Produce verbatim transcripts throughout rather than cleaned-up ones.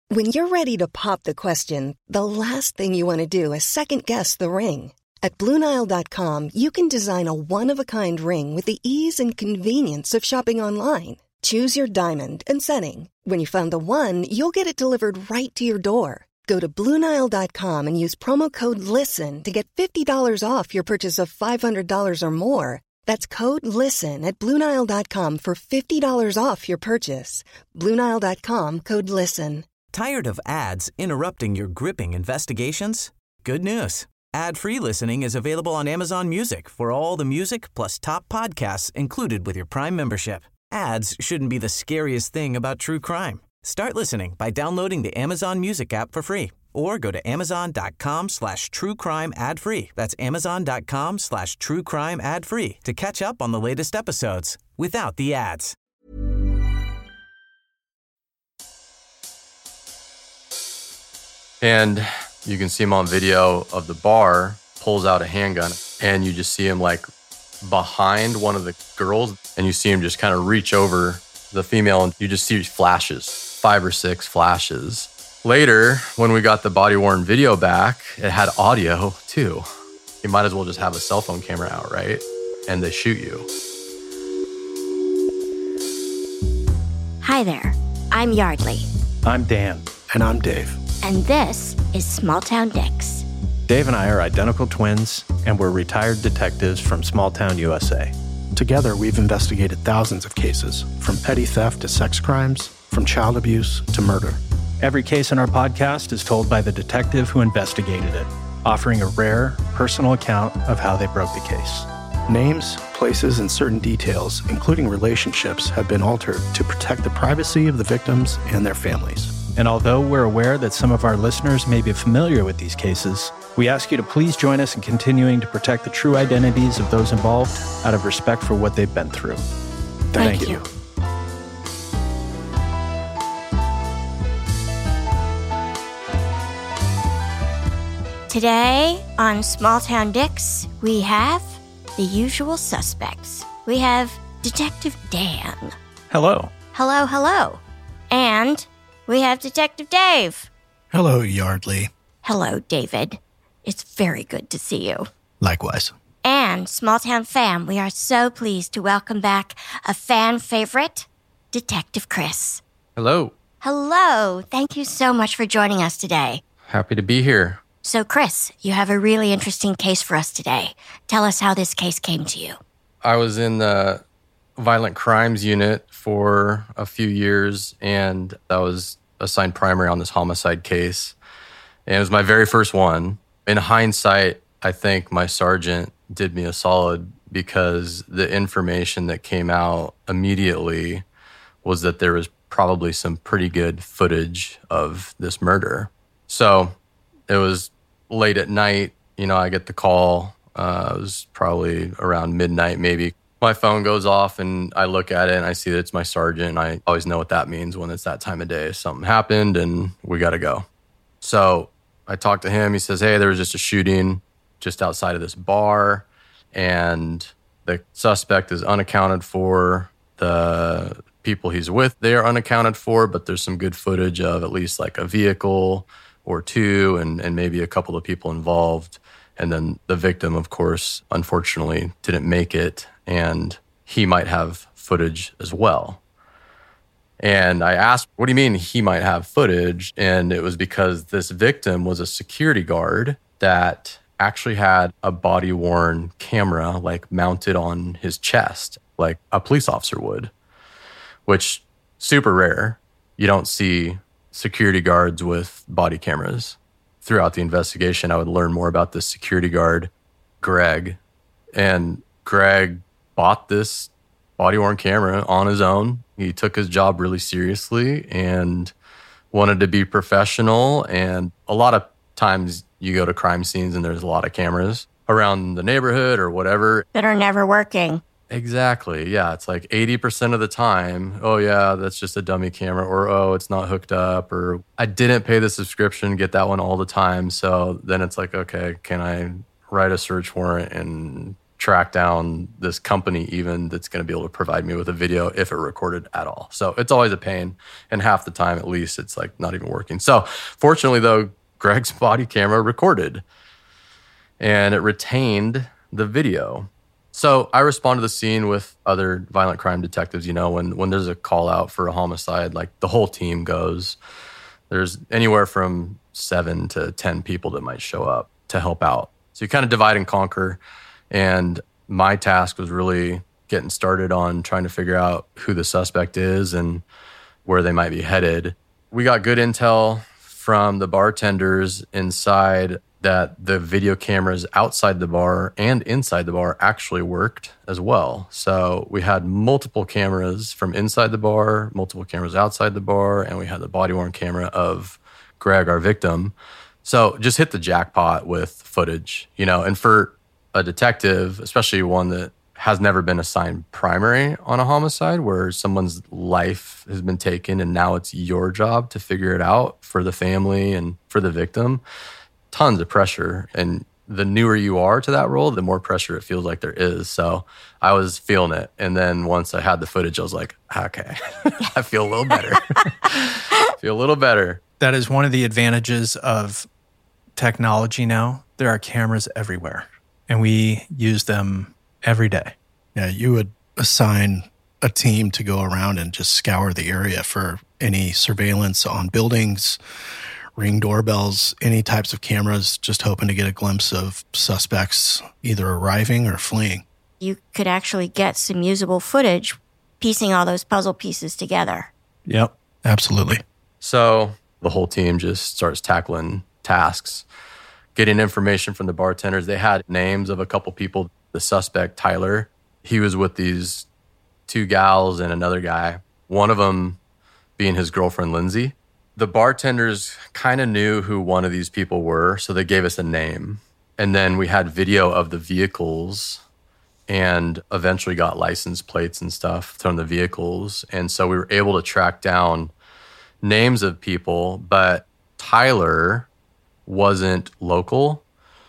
When you're ready to pop the question, the last thing you want to do is second-guess the ring. At Blue Nile dot com, you can design a one-of-a-kind ring with the ease and convenience of shopping online. Choose your diamond and setting. When you find the one, you'll get it delivered right to your door. Go to Blue Nile dot com and use promo code LISTEN to get fifty dollars off your purchase of five hundred dollars or more. That's code LISTEN at Blue Nile dot com for fifty dollars off your purchase. Blue Nile dot com, code LISTEN. Tired of ads interrupting your gripping investigations? Good news. Ad-free listening is available on Amazon Music for all the music plus top podcasts included with your Prime membership. Ads shouldn't be the scariest thing about true crime. Start listening by downloading the Amazon Music app for free or go to amazon.com slash true crime ad free. That's amazon.com slash true crime ad free to catch up on the latest episodes without the ads. And you can see him on video of the bar, pulls out a handgun, and you just see him like behind one of the girls, and you see him just kind of reach over the female, and you just see flashes, five or six flashes. Later, when we got the body-worn video back, it had audio too. You might as well just have a cell phone camera out, right? And they shoot you. Hi there, I'm Yardley. I'm Dan. And I'm Dave. And this is Small Town Dicks. Dave and I are identical twins, and we're retired detectives from Small Town U S A. Together, we've investigated thousands of cases, from petty theft to sex crimes, from child abuse to murder. Every case in our podcast is told by the detective who investigated it, offering a rare, personal account of how they broke the case. Names, places, and certain details, including relationships, have been altered to protect the privacy of the victims and their families. And although we're aware that some of our listeners may be familiar with these cases, we ask you to please join us in continuing to protect the true identities of those involved out of respect for what they've been through. Thank, Thank you. you. Today on Small Town Dicks, we have the usual suspects. We have Detective Dan. Hello. Hello, hello. And we have Detective Dave. Hello, Yardley. Hello, David. It's very good to see you. Likewise. And Small Town fam, we are so pleased to welcome back a fan favorite, Detective Chris. Hello. Hello. Thank you so much for joining us today. Happy to be here. So, Chris, you have a really interesting case for us today. Tell us how this case came to you. I was in the violent crimes unit for a few years, and I was assigned primary on this homicide case. And it was my very first one. In hindsight, I think my sergeant did me a solid because the information that came out immediately was that there was probably some pretty good footage of this murder. So it was late at night. You know, I get the call. Uh, it was probably around midnight, maybe. My phone goes off and I look at it and I see that it's my sergeant. I always know what that means when it's that time of day. Something happened and we got to go. So I talked to him. He says, hey, there was just a shooting just outside of this bar and the suspect is unaccounted for. The people he's with, they are unaccounted for, but there's some good footage of at least like a vehicle or two and, and maybe a couple of people involved. And then the victim, of course, unfortunately didn't make it, and he might have footage as well. And I asked, what do you mean he might have footage? And it was because this victim was a security guard that actually had a body-worn camera like mounted on his chest, like a police officer would, which super rare. You don't see security guards with body cameras. Throughout the investigation, I would learn more about this security guard, Greg. And Greg bought this body-worn camera on his own. He took his job really seriously and wanted to be professional. And a lot of times you go to crime scenes and there's a lot of cameras around the neighborhood or whatever. That are never working. Exactly. Yeah. It's like eighty percent of the time, oh, yeah, that's just a dummy camera, or, oh, it's not hooked up, or I didn't pay the subscription, get that one all the time. So then it's like, okay, can I write a search warrant and track down this company even that's going to be able to provide me with a video if it recorded at all. So it's always a pain. And half the time, at least, it's like not even working. So fortunately, though, Greg's body camera recorded and it retained the video. So I respond to the scene with other violent crime detectives. You know, when, when there's a call out for a homicide, like the whole team goes. There's anywhere from seven to ten people that might show up to help out. So you kind of divide and conquer. And my task was really getting started on trying to figure out who the suspect is and where they might be headed. We got good intel from the bartenders inside that the video cameras outside the bar and inside the bar actually worked as well. So we had multiple cameras from inside the bar, multiple cameras outside the bar, and we had the body-worn camera of Greg, our victim. So just hit the jackpot with footage, you know, and for a detective, especially one that has never been assigned primary on a homicide where someone's life has been taken and now it's your job to figure it out for the family and for the victim, tons of pressure. And the newer you are to that role, the more pressure it feels like there is. So I was feeling it. And then once I had the footage, I was like, okay, I feel a little better. feel a little better. That is one of the advantages of technology now. There are cameras everywhere. And we use them every day. Yeah, you would assign a team to go around and just scour the area for any surveillance on buildings, Ring doorbells, any types of cameras, just hoping to get a glimpse of suspects either arriving or fleeing. You could actually get some usable footage piecing all those puzzle pieces together. Yep, absolutely. So the whole team just starts tackling tasks, getting information from the bartenders. They had names of a couple people. The suspect, Tyler, he was with these two gals and another guy, one of them being his girlfriend, Lindsay. The bartenders kind of knew who one of these people were, so they gave us a name. And then we had video of the vehicles and eventually got license plates and stuff from the vehicles. And so we were able to track down names of people, but Tyler wasn't local.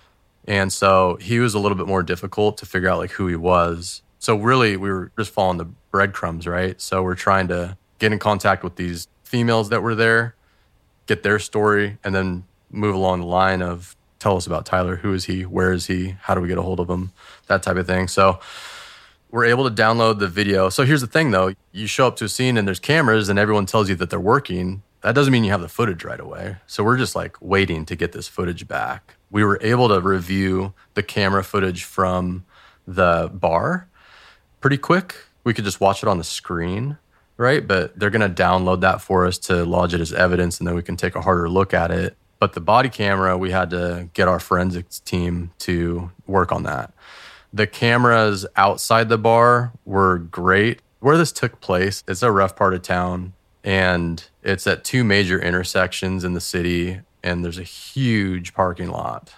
And so he was a little bit more difficult to figure out like who he was. So really we were just following the breadcrumbs, right? So we're trying to get in contact with these females that were there, get their story, and then move along the line of tell us about Tyler. Who is he? Where is he? How do we get a hold of him? That type of thing. So we're able to download the video. So here's the thing though. You show up to a scene and there's cameras and everyone tells you that they're working. That doesn't mean you have the footage right away. So we're just like waiting to get this footage back. We were able to review the camera footage from the bar pretty quick. We could just watch it on the screen, right? But they're going to download that for us to lodge it as evidence, and then we can take a harder look at it. But the body camera, we had to get our forensics team to work on that. The cameras outside the bar were great. Where this took place, it's a rough part of town, and it's at two major intersections in the city, and there's a huge parking lot.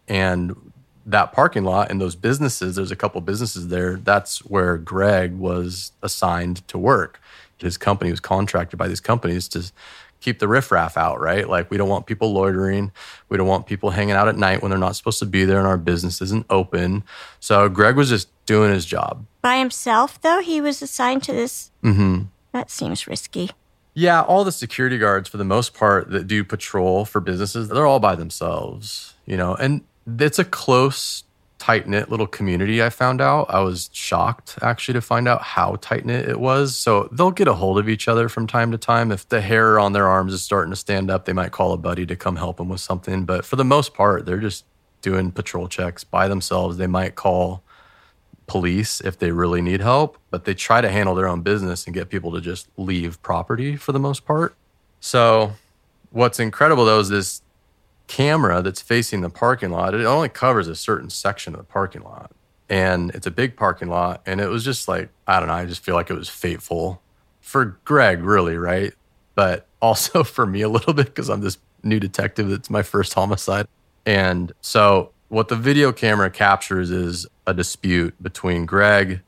And that parking lot and those businesses, there's a couple businesses there, that's where Greg was assigned to work. His company was contracted by these companies to keep the riffraff out, right? Like, we don't want people loitering. We don't want people hanging out at night when they're not supposed to be there and our business isn't open. So Greg was just doing his job. By himself, though? He was assigned to this? Mm-hmm. That seems risky. Yeah, all the security guards, for the most part, that do patrol for businesses, they're all by themselves, you know? And it's a close, tight-knit little community, I found out. I was shocked, actually, to find out how tight-knit it was. So they'll get a hold of each other from time to time. If the hair on their arms is starting to stand up, they might call a buddy to come help them with something. But for the most part, they're just doing patrol checks by themselves. They might call police if they really need help, but they try to handle their own business and get people to just leave property for the most part. So what's incredible, though, is this camera that's facing the parking lot. It only covers a certain section of the parking lot, and it's a big parking lot. And it was just like, I don't know, I just feel like it was fateful for Greg, really, right? But also for me a little bit, because I'm this new detective. It's my first homicide. And so what the video camera captures is a dispute between Greg,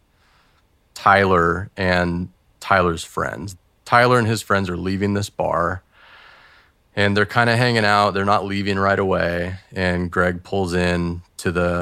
Tyler, and Tyler's friends. Tyler and his friends are leaving this bar, and they're kind of hanging out. They're not leaving right away. And Greg pulls in to the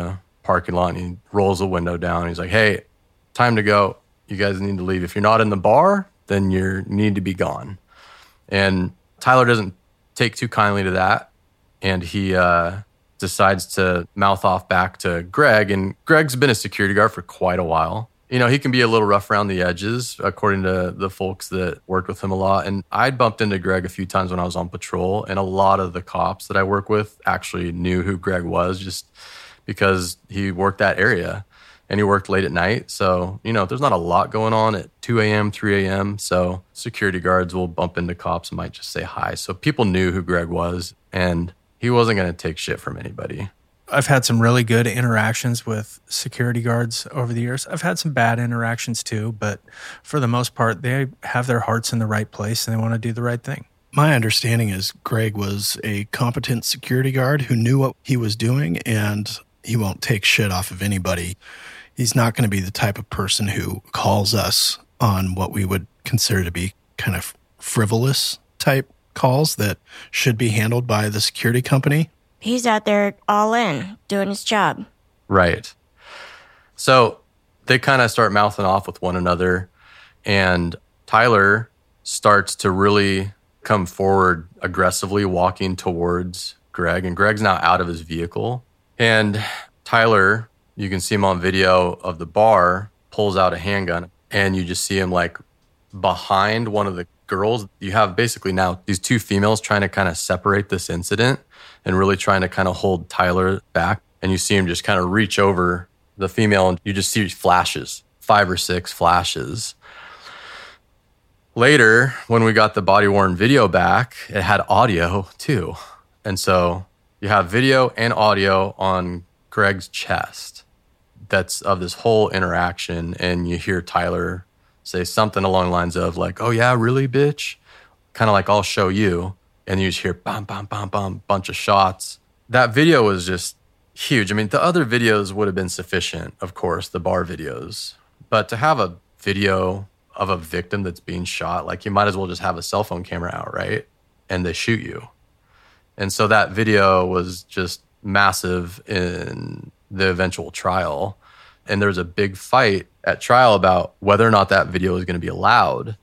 parking lot and he rolls the window down. He's like, hey, time to go. You guys need to leave. If you're not in the bar, then you need to be gone. And Tyler doesn't take too kindly to that. And he uh, decides to mouth off back to Greg. And Greg's been a security guard for quite a while. You know, he can be a little rough around the edges, according to the folks that worked with him a lot. And I bumped into Greg a few times when I was on patrol. And a lot of the cops that I work with actually knew who Greg was just because he worked that area. And he worked late at night. So, you know, there's not a lot going on at two a.m., three a.m. So security guards will bump into cops and might just say hi. So people knew who Greg was, and he wasn't going to take shit from anybody. I've had some really good interactions with security guards over the years. I've had some bad interactions too, but for the most part, they have their hearts in the right place and they want to do the right thing. My understanding is Greg was a competent security guard who knew what he was doing, and he won't take shit off of anybody. He's not going to be the type of person who calls us on what we would consider to be kind of frivolous type calls that should be handled by the security company. He's out there all in, doing his job. Right. So they kind of start mouthing off with one another, and Tyler starts to really come forward aggressively, walking towards Greg. And Greg's now out of his vehicle. And Tyler, you can see him on video of the bar, pulls out a handgun, and you just see him like behind one of the girls. You have basically now these two females trying to kind of separate this incident and really trying to kind of hold Tyler back. And you see him just kind of reach over the female, and you just see flashes, five or six flashes. Later, when we got the body-worn video back, it had audio too. And so you have video and audio on Greg's chest that's of this whole interaction, and you hear Tyler say something along the lines of like, oh yeah, really, bitch? Kind of like, I'll show you. And you just hear bam, bam, bam, bam, bunch of shots. That video was just huge. I mean, the other videos would have been sufficient, of course, the bar videos. But to have a video of a victim that's being shot, like you might as well just have a cell phone camera out, right? And they shoot you. And so that video was just massive in the eventual trial. And there was a big fight at trial about whether or not that video was going to be allowed.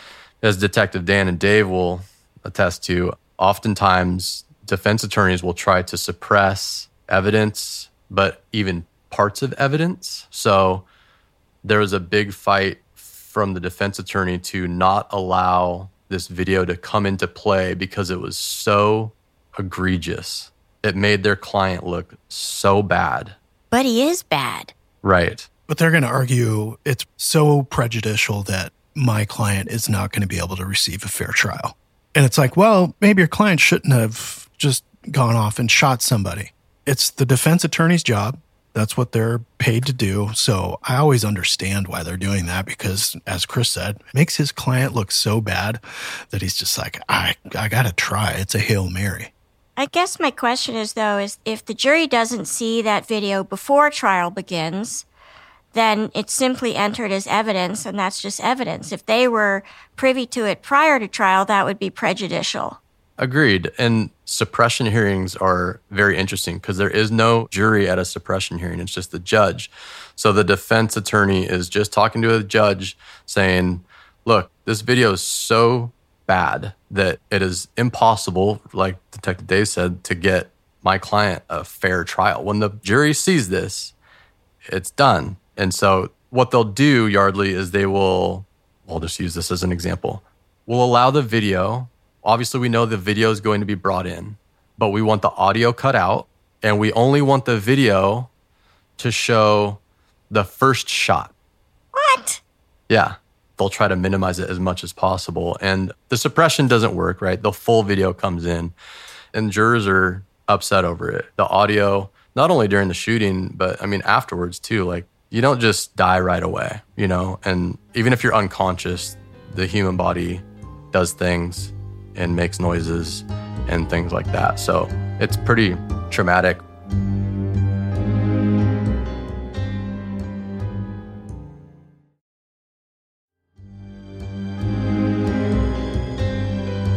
As Detective Dan and Dave will attest to, oftentimes defense attorneys will try to suppress evidence, but even parts of evidence. So there was a big fight from the defense attorney to not allow this video to come into play because it was so egregious. It made their client look so bad. But he is bad. Right. But they're going to argue it's so prejudicial that my client is not going to be able to receive a fair trial. And it's like, well, maybe your client shouldn't have just gone off and shot somebody. It's the defense attorney's job. That's what they're paid to do. So I always understand why they're doing that because, as Chris said, it makes his client look so bad that he's just like, I, I got to try. It's a Hail Mary. I guess my question is, though, is if the jury doesn't see that video before trial begins, then it's simply entered as evidence, and that's just evidence. If they were privy to it prior to trial, that would be prejudicial. Agreed. And suppression hearings are very interesting because there is no jury at a suppression hearing. It's just the judge. So the defense attorney is just talking to a judge saying, look, this video is so bad that it is impossible, like Detective Dave said, to get my client a fair trial. When the jury sees this, it's done. And so what they'll do, Yardley, is they will, we'll just use this as an example, we'll allow the video. Obviously, we know the video is going to be brought in, but we want the audio cut out, and we only want the video to show the first shot. What? Yeah. They'll try to minimize it as much as possible. And the suppression doesn't work, right? The full video comes in, and jurors are upset over it. The audio, not only during the shooting, but I mean, afterwards too. Like, you don't just die right away, you know? And even if you're unconscious, the human body does things and makes noises and things like that. So it's pretty traumatic.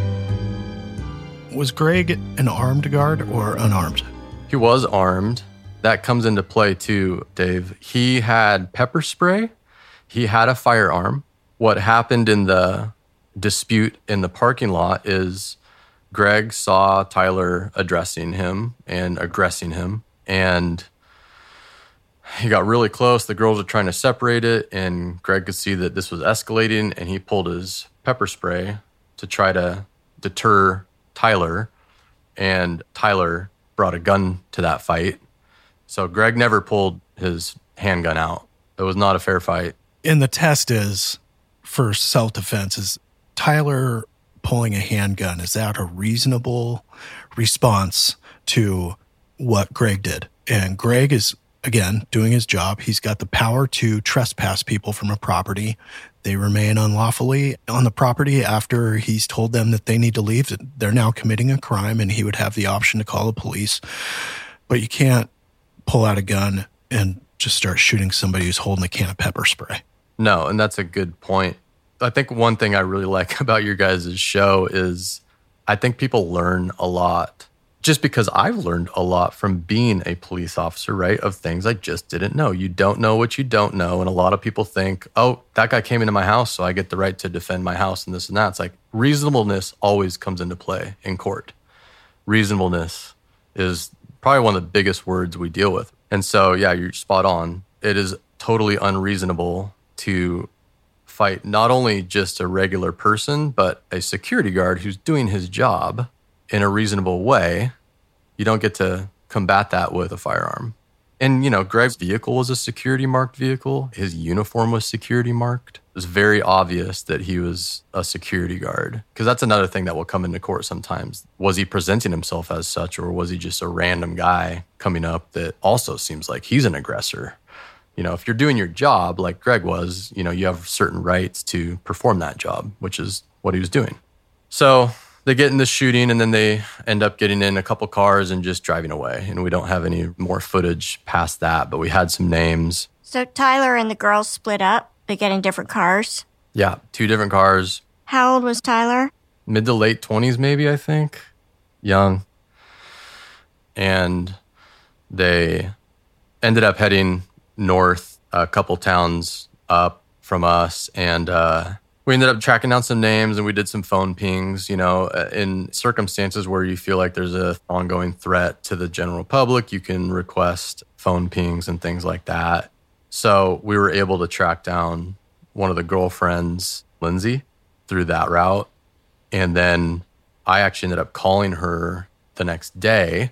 Was Greg an armed guard or unarmed? He was armed. that comes into play too, Dave. He had pepper spray. He had a firearm. What happened in the dispute in the parking lot is Greg saw Tyler addressing him and aggressing him, and he got really close. The girls were trying to separate it, and Greg could see that this was escalating, and he pulled his pepper spray to try to deter Tyler, and Tyler brought a gun to that fight. So Greg never pulled his handgun out. It was not a fair fight. And the test is, for self-defense, is Tyler pulling a handgun, is that a reasonable response to what Greg did? And Greg is, again, doing his job. He's got the power to trespass people from a property. They remain unlawfully on the property after he's told them that they need to leave. They're now committing a crime, and he would have the option to call the police. But you can't pull out a gun and just start shooting somebody who's holding a can of pepper spray. No, and that's a good point. I think one thing I really like about your guys' show is I think people learn a lot, just because I've learned a lot from being a police officer, right, of things I just didn't know. You don't know what you don't know. And a lot of people think, oh, that guy came into my house, so I get the right to defend my house and this and that. It's like reasonableness always comes into play in court. Reasonableness is probably one of the biggest words we deal with. And so, yeah, you're spot on. It is totally unreasonable to fight not only just a regular person, but a security guard who's doing his job in a reasonable way. You don't get to combat that with a firearm. And, you know, Greg's vehicle was a security marked vehicle. His uniform was security marked. It was very obvious that he was a security guard, because that's another thing that will come into court sometimes. Was he presenting himself as such, or was he just a random guy coming up that also seems like he's an aggressor? You know, if you're doing your job like Greg was, you know, you have certain rights to perform that job, which is what he was doing. So they get in the shooting, and then they end up getting in a couple cars and just driving away. And we don't have any more footage past that, but we had some names. So Tyler and the girls split up. They get in different cars. Yeah, two different cars. How old was Tyler? Mid to late twenties, maybe, I think. Young. And they ended up heading north a couple towns up from us, and uh, we ended up tracking down some names, and we did some phone pings. You know, in circumstances where you feel like there's a ongoing threat to the general public, you can request phone pings and things like that. So we were able to track down one of the girlfriends, Lindsay, through that route. And then I actually ended up calling her the next day.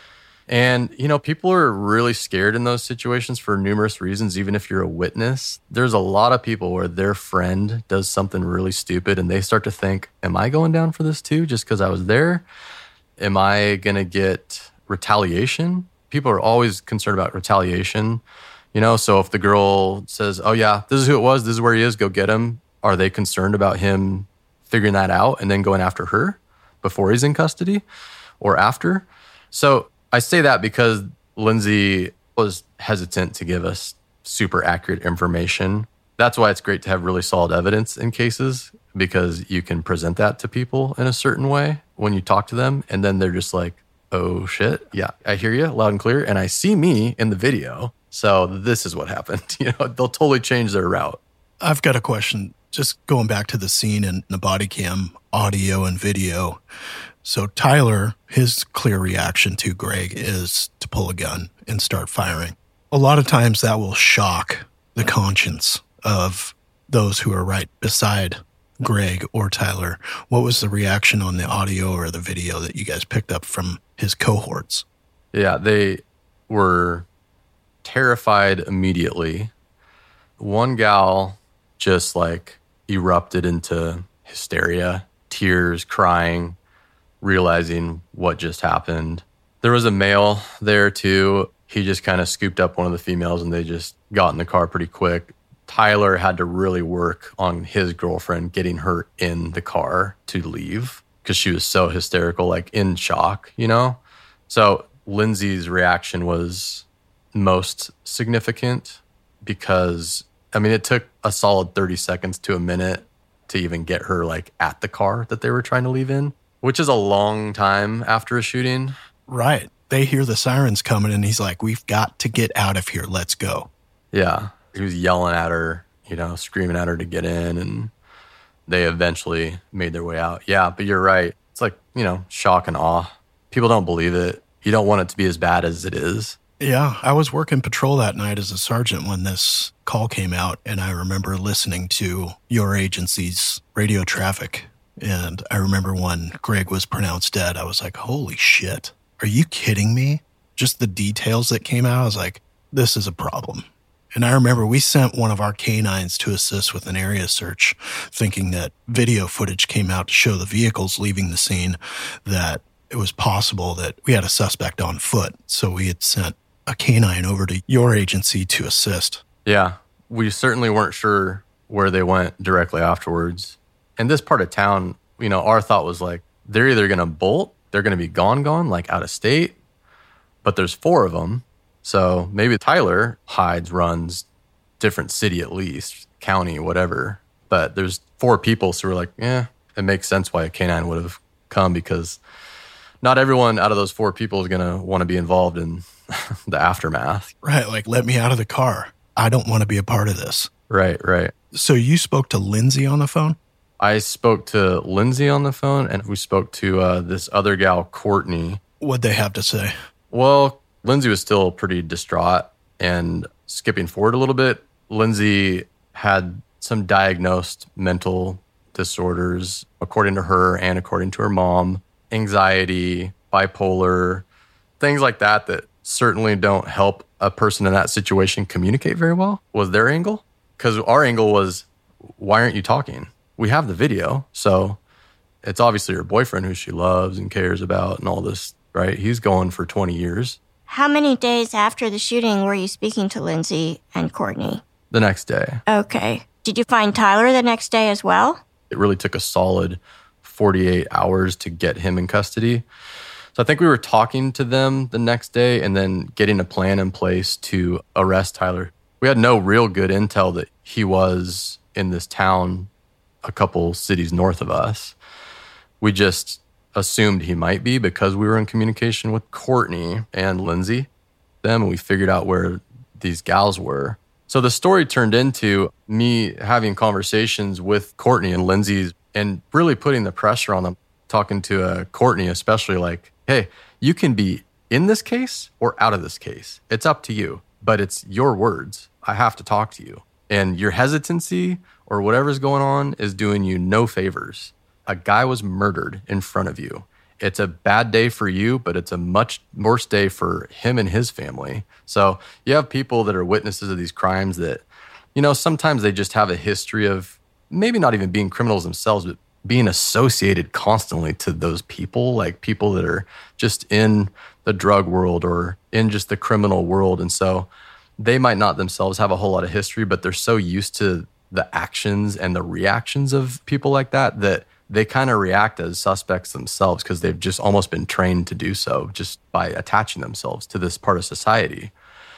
And, you know, people are really scared in those situations for numerous reasons, even if you're a witness. There's a lot of people where their friend does something really stupid and they start to think, am I going down for this too just because I was there? Am I going to get retaliation? People are always concerned about retaliation. You know, so if the girl says, oh yeah, this is who it was, this is where he is, go get him. Are they concerned about him figuring that out and then going after her before he's in custody or after? So I say that because Lindsay was hesitant to give us super accurate information. That's why it's great to have really solid evidence in cases, because you can present that to people in a certain way when you talk to them. And then they're just like, oh shit, yeah, I hear you loud and clear. And I see me in the video. So this is what happened. You know, they'll totally change their route. I've got a question. Just going back to the scene and the body cam audio and video. So Tyler, his clear reaction to Greg is to pull a gun and start firing. A lot of times that will shock the conscience of those who are right beside Greg or Tyler. What was the reaction on the audio or the video that you guys picked up from his cohorts? Yeah, they were terrified immediately. One gal just like erupted into hysteria, tears, crying, realizing what just happened. There was a male there too. He just kind of scooped up one of the females and they just got in the car pretty quick. Tyler had to really work on his girlfriend, getting her in the car to leave because she was so hysterical, like in shock, you know? So Lindsay's reaction was most significant because, I mean, it took a solid thirty seconds to a minute to even get her like at the car that they were trying to leave in, which is a long time after a shooting. Right. they hear the sirens coming and he's like, we've got to get out of here. Let's go. Yeah. He was yelling at her, you know, screaming at her to get in, and they eventually made their way out. Yeah, but you're right. It's like, you know, shock and awe. People don't believe it. You don't want it to be as bad as it is. Yeah, I was working patrol that night as a sergeant when this call came out, and I remember listening to your agency's radio traffic. And I remember when Greg was pronounced dead, I was like, holy shit, are you kidding me? Just the details that came out, I was like, this is a problem. And I remember we sent one of our canines to assist with an area search, thinking that video footage came out to show the vehicles leaving the scene, that it was possible that we had a suspect on foot. So we had sent a canine over to your agency to assist. Yeah, we certainly weren't sure where they went directly afterwards. In this part of town, you know, our thought was like, they're either going to bolt, they're going to be gone, gone, like out of state, but there's four of them. So maybe Tyler hides, runs, different city at least, county, whatever. But there's four people, so we're like, yeah, it makes sense why a canine would have come, because not everyone out of those four people is going to want to be involved in the aftermath. Right, like, let me out of the car. I don't want to be a part of this. Right, right. So you spoke to Lindsay on the phone? I spoke to Lindsay on the phone, and we spoke to uh, this other gal, Courtney. What'd they have to say? Well, Lindsay was still pretty distraught, and skipping forward a little bit, Lindsay had some diagnosed mental disorders, according to her and according to her mom, anxiety, bipolar, things like that that certainly don't help a person in that situation communicate very well, was their angle. Because our angle was, why aren't you talking? We have the video, so it's obviously her boyfriend who she loves and cares about and all this, right? He's going for twenty years. How many days after the shooting were you speaking to Lindsay and Courtney? The next day. Okay. Did you find Tyler the next day as well? It really took a solid forty-eight hours to get him in custody. So I think we were talking to them the next day and then getting a plan in place to arrest Tyler. We had no real good intel that he was in this town a couple cities north of us. We just assumed he might be because we were in communication with Courtney and Lindsay, them, and we figured out where these gals were. So the story turned into me having conversations with Courtney and Lindsay and really putting the pressure on them, talking to uh, Courtney especially, like, hey, you can be in this case or out of this case. It's up to you, but it's your words. I have to talk to you. And your hesitancy or whatever's going on is doing you no favors. A guy was murdered in front of you. It's a bad day for you, but it's a much worse day for him and his family. So you have people that are witnesses of these crimes that, you know, sometimes they just have a history of maybe not even being criminals themselves, but being associated constantly to those people, like people that are just in the drug world or in just the criminal world. And so they might not themselves have a whole lot of history, but they're so used to the actions and the reactions of people like that that they kind of react as suspects themselves because they've just almost been trained to do so just by attaching themselves to this part of society.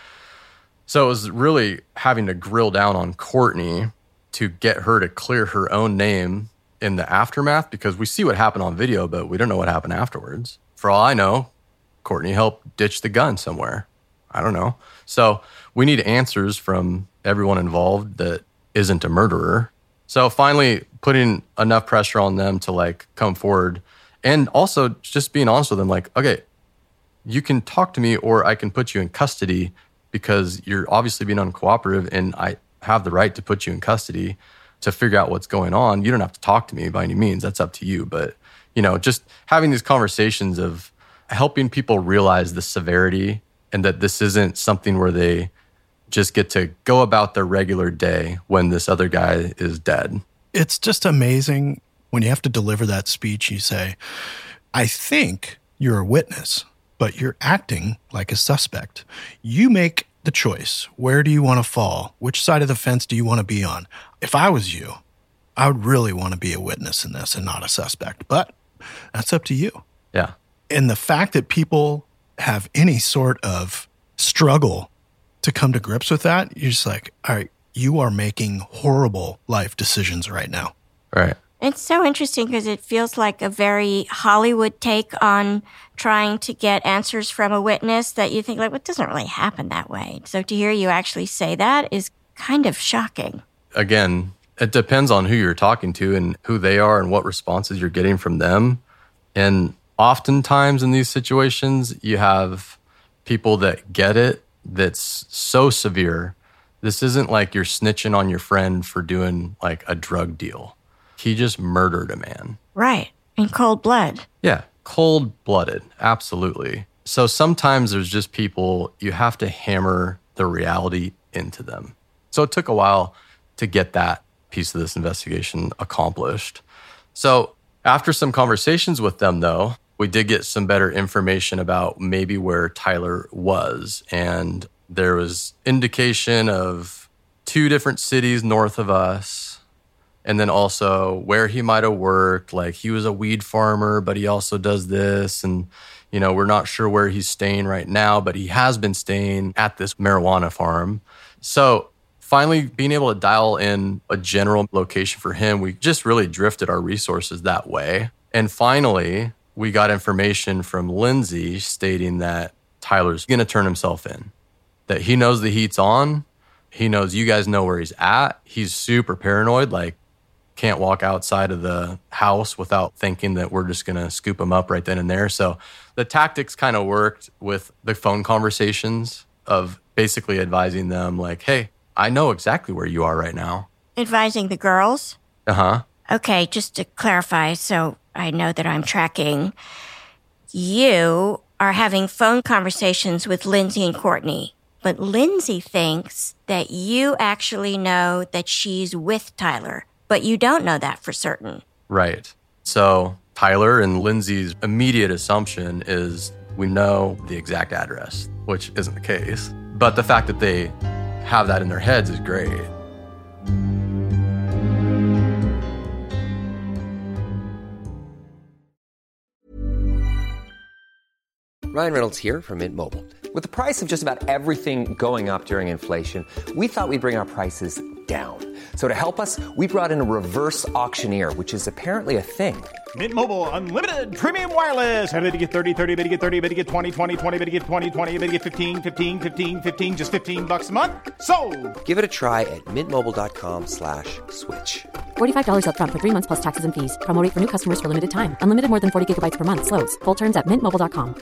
So it was really having to grill down on Courtney to get her to clear her own name in the aftermath, because we see what happened on video, but we don't know what happened afterwards. For all I know, Courtney helped ditch the gun somewhere. I don't know. So we need answers from everyone involved that isn't a murderer. So finally putting enough pressure on them to like come forward, and also just being honest with them, like, okay, you can talk to me or I can put you in custody because you're obviously being uncooperative and I have the right to put you in custody to figure out what's going on. You don't have to talk to me by any means. That's up to you. But, you know, just having these conversations of helping people realize the severity and that this isn't something where they just get to go about their regular day when this other guy is dead. It's just amazing when you have to deliver that speech. You say, I think you're a witness, but you're acting like a suspect. You make the choice. Where do you want to fall? Which side of the fence do you want to be on? If I was you, I would really want to be a witness in this and not a suspect, but that's up to you. Yeah. And the fact that people have any sort of struggle to come to grips with that, you're just like, all right, you are making horrible life decisions right now. Right. It's so interesting because it feels like a very Hollywood take on trying to get answers from a witness that you think, like, well, it doesn't really happen that way. So to hear you actually say that is kind of shocking. Again, it depends on who you're talking to and who they are and what responses you're getting from them. And oftentimes in these situations, you have people that get it that's so severe. This isn't like you're snitching on your friend for doing like a drug deal. He just murdered a man. Right. In cold blood. Yeah. Cold-blooded. Absolutely. So sometimes there's just people, you have to hammer the reality into them. So it took a while to get that piece of this investigation accomplished. So after some conversations with them, though, we did get some better information about maybe where Tyler was. And there was indication of two different cities north of us. And then also where he might have worked, like he was a weed farmer, but he also does this. And, you know, we're not sure where he's staying right now, but he has been staying at this marijuana farm. So finally being able to dial in a general location for him, we just really drifted our resources that way. And finally, we got information from Lindsay stating that Tyler's going to turn himself in, that he knows the heat's on. He knows you guys know where he's at. He's super paranoid, like, can't walk outside of the house without thinking that we're just going to scoop him up right then and there. So the tactics kind of worked with the phone conversations of basically advising them like, hey, I know exactly where you are right now. Advising the girls? Uh-huh. Okay, just to clarify, so I know that I'm tracking. You are having phone conversations with Lindsay and Courtney, but Lindsay thinks that you actually know that she's with Tyler. But you don't know that for certain. Right. So Tyler and Lindsay's immediate assumption is we know the exact address, which isn't the case. But the fact that they have that in their heads is great. Ryan Reynolds here from Mint Mobile. With the price of just about everything going up during inflation, we thought we'd bring our prices down. So to help us, we brought in a reverse auctioneer, which is apparently a thing. Mint Mobile Unlimited Premium Wireless. How to get thirty, thirty, how to get thirty, how to get twenty, twenty, twenty, how to get twenty, twenty, how to get fifteen, fifteen, fifteen, fifteen, just fifteen bucks a month? Sold! Give it a try at mintmobile.com slash switch. forty-five dollars up front for three months plus taxes and fees. Promo rate for new customers for limited time. Unlimited more than forty gigabytes per month. Slows full terms at mint mobile dot com.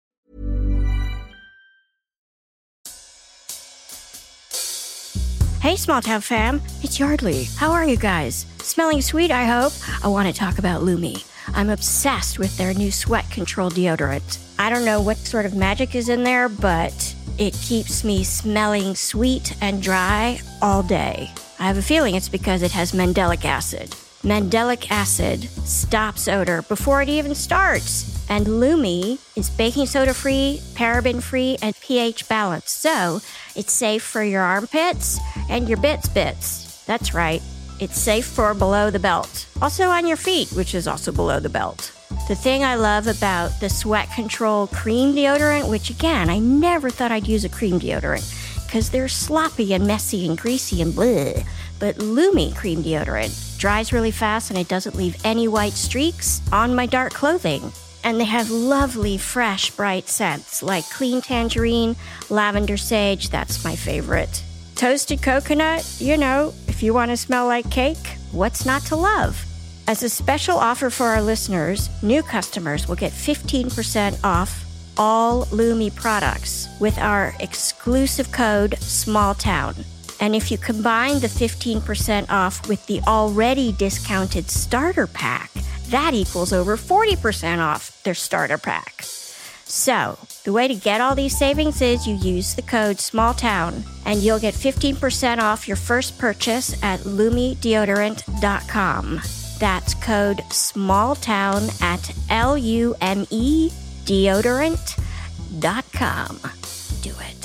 Hey, Small Town fam, it's Yardley. How are you guys? Smelling sweet, I hope? I want to talk about Lumi. I'm obsessed with their new sweat control deodorant. I don't know what sort of magic is in there, but it keeps me smelling sweet and dry all day. I have a feeling it's because it has mandelic acid. Mandelic acid stops odor before it even starts. And Lumi is baking soda free, paraben free, and pH balanced. So it's safe for your armpits and your bits bits. That's right. It's safe for below the belt. Also on your feet, which is also below the belt. The thing I love about the Sweat Control cream deodorant, which again, I never thought I'd use a cream deodorant because they're sloppy and messy and greasy and bleh. But Lumi cream deodorant dries really fast and it doesn't leave any white streaks on my dark clothing. And they have lovely, fresh, bright scents like clean tangerine, lavender sage, that's my favorite. Toasted coconut, you know, if you want to smell like cake, what's not to love? As a special offer for our listeners, new customers will get fifteen percent off all Lumi products with our exclusive code SMALLTOWN. And if you combine the fifteen percent off with the already discounted starter pack, that equals over forty percent off their starter pack. So, the way to get all these savings is you use the code SMALLTOWN and you'll get fifteen percent off your first purchase at lumi deodorant dot com. That's code SMALLTOWN at L U M E deodorant dot com. Do it.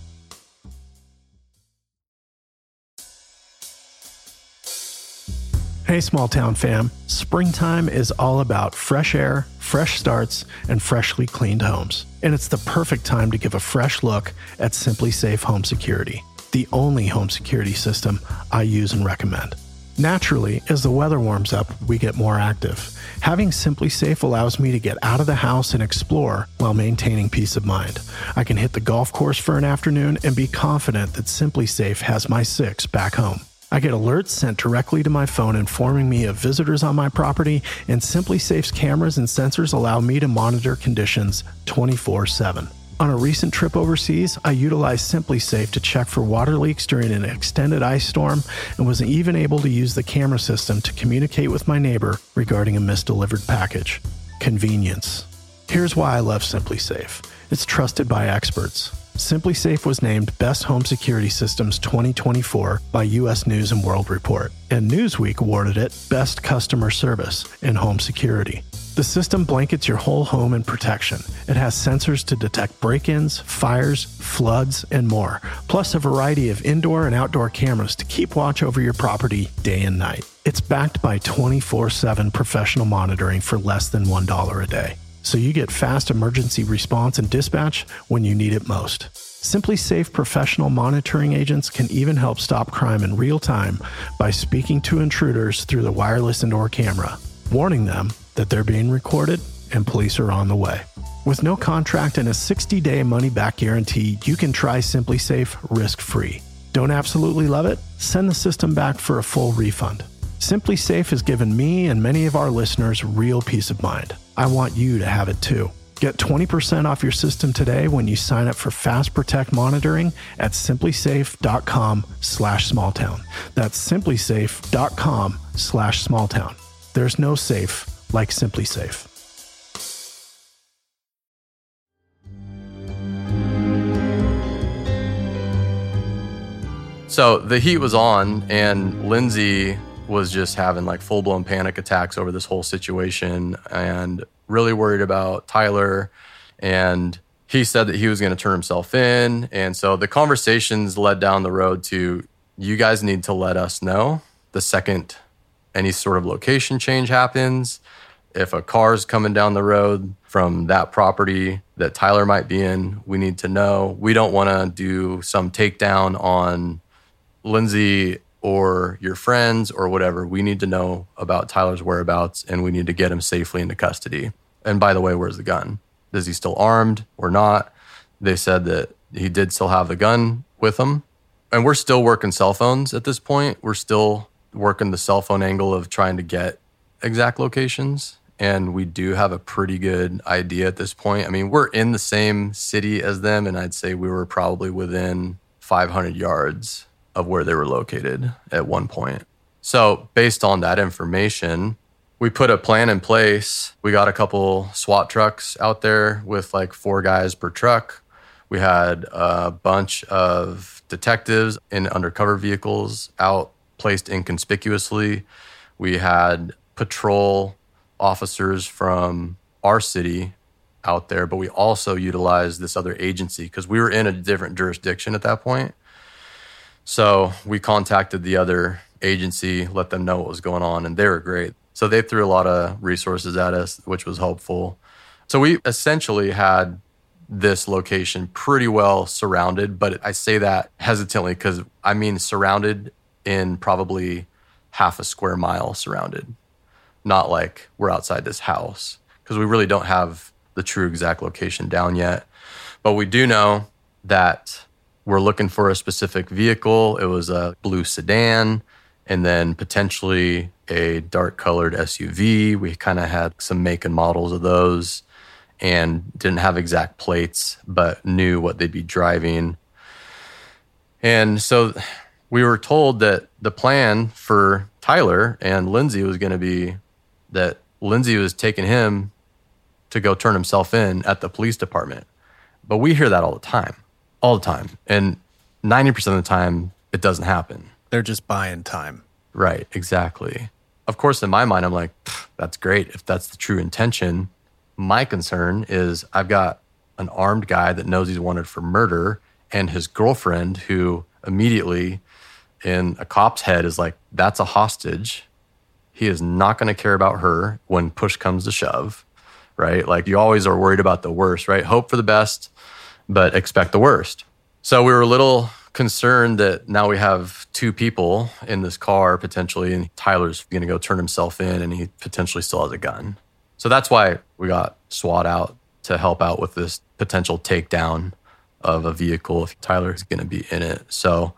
Hey, Small Town fam. Springtime is all about fresh air, fresh starts, and freshly cleaned homes. And it's the perfect time to give a fresh look at Simply Safe Home Security, the only home security system I use and recommend. Naturally, as the weather warms up, we get more active. Having SimpliSafe allows me to get out of the house and explore while maintaining peace of mind. I can hit the golf course for an afternoon and be confident that SimpliSafe has my six back home. I get alerts sent directly to my phone informing me of visitors on my property, and SimpliSafe's cameras and sensors allow me to monitor conditions twenty-four seven. On a recent trip overseas, I utilized SimpliSafe to check for water leaks during an extended ice storm and was even able to use the camera system to communicate with my neighbor regarding a misdelivered package. Convenience. Here's why I love SimpliSafe. It's trusted by experts. SimpliSafe was named Best Home Security Systems twenty twenty-four by U S News and World Report, and Newsweek awarded it Best Customer Service in Home Security. The system blankets your whole home in protection. It has sensors to detect break-ins, fires, floods, and more, plus a variety of indoor and outdoor cameras to keep watch over your property day and night. It's backed by twenty-four seven professional monitoring for less than one dollar a day. So you get fast emergency response and dispatch when you need it most. SimpliSafe professional monitoring agents can even help stop crime in real time by speaking to intruders through the wireless indoor camera, warning them that they're being recorded and police are on the way. With no contract and a sixty-day money-back guarantee, you can try SimpliSafe risk-free. Don't absolutely love it? Send the system back for a full refund. SimpliSafe has given me and many of our listeners real peace of mind. I want you to have it too. Get twenty percent off your system today when you sign up for Fast Protect monitoring at simplisafe.com slash smalltown. That's simplisafe.com slash smalltown. There's no safe like SimpliSafe. So the heat was on, and Lindsay was just having like full-blown panic attacks over this whole situation and really worried about Tyler. And he said that he was going to turn himself in. And so the conversations led down the road to, you guys need to let us know the second any sort of location change happens. If a car's coming down the road from that property that Tyler might be in, we need to know. We don't want to do some takedown on Lindsay or your friends or whatever. We need to know about Tyler's whereabouts, and we need to get him safely into custody. And by the way, where's the gun? Is he still armed or not? They said that he did still have the gun with him. And we're still working cell phones at this point. We're still working the cell phone angle of trying to get exact locations. And we do have a pretty good idea at this point. I mean, we're in the same city as them, and I'd say we were probably within five hundred yards of where they were located at one point. So based on that information, we put a plan in place. We got a couple SWAT trucks out there with like four guys per truck. We had a bunch of detectives in undercover vehicles out placed inconspicuously. We had patrol officers from our city out there, but we also utilized this other agency because we were in a different jurisdiction at that point. So we contacted the other agency, let them know what was going on, and they were great. So they threw a lot of resources at us, which was helpful. So we essentially had this location pretty well surrounded, but I say that hesitantly because I mean surrounded in probably half a square mile surrounded. Not like we're outside this house, because we really don't have the true exact location down yet. But we do know that we're looking for a specific vehicle. It was a blue sedan, and then potentially a dark colored S U V. We kind of had some make and models of those and didn't have exact plates, but knew what they'd be driving. And so we were told that the plan for Tyler and Lindsay was going to be that Lindsay was taking him to go turn himself in at the police department. But we hear that all the time, all the time. And ninety percent of the time, it doesn't happen. They're just buying time. Right, exactly. Of course, in my mind, I'm like, that's great if that's the true intention. My concern is I've got an armed guy that knows he's wanted for murder, and his girlfriend who immediately in a cop's head is like, that's a hostage. He is not going to care about her when push comes to shove, right? Like you always are worried about the worst, right? Hope for the best, but expect the worst. So we were a little concerned that now we have two people in this car potentially, and Tyler's going to go turn himself in and he potentially still has a gun. So that's why we got SWAT out to help out with this potential takedown of a vehicle if Tyler's going to be in it. So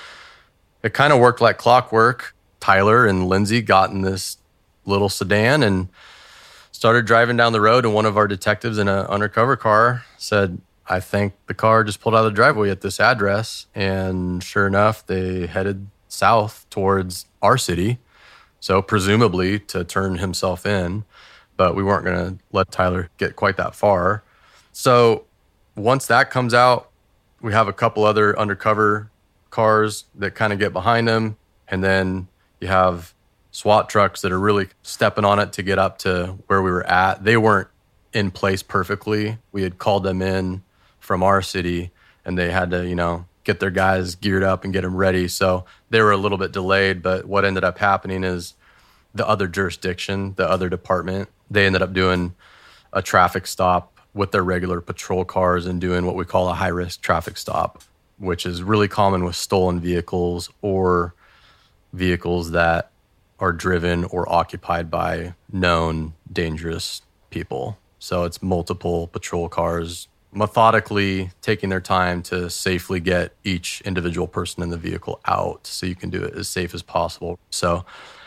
it kind of worked like clockwork. Tyler and Lindsay got in this little sedan and started driving down the road, and one of our detectives in an undercover car said, I think the car just pulled out of the driveway at this address. And sure enough, they headed south towards our city. So presumably to turn himself in, but we weren't going to let Tyler get quite that far. So once that comes out, we have a couple other undercover cars that kind of get behind him. And then you have SWAT trucks that are really stepping on it to get up to where we were at. They weren't in place perfectly. We had called them in from our city and they had to, you know, get their guys geared up and get them ready. So they were a little bit delayed, but what ended up happening is the other jurisdiction, the other department, they ended up doing a traffic stop with their regular patrol cars and doing what we call a high-risk traffic stop, which is really common with stolen vehicles or vehicles that are driven or occupied by known dangerous people. So it's multiple patrol cars methodically taking their time to safely get each individual person in the vehicle out so you can do it as safe as possible. So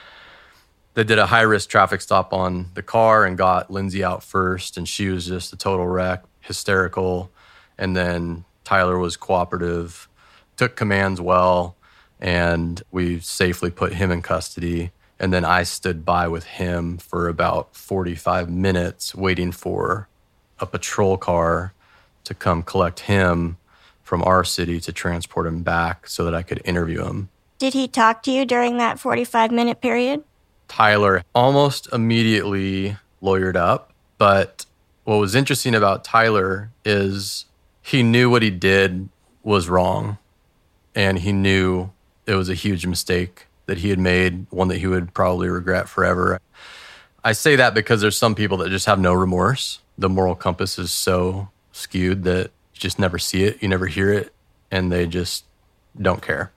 they did a high-risk traffic stop on the car and got Lindsay out first, and she was just a total wreck, hysterical. And then Tyler was cooperative, took commands well, and we safely put him in custody. And then I stood by with him for about forty-five minutes waiting for a patrol car to come collect him from our city to transport him back so that I could interview him. Did he talk to you during that forty-five minute period? Tyler almost immediately lawyered up, but what was interesting about Tyler is he knew what he did was wrong, and he knew it was a huge mistake that he had made, one that he would probably regret forever. I say that because there's some people that just have no remorse. The moral compass is so skewed that you just never see it, you never hear it, and they just don't care.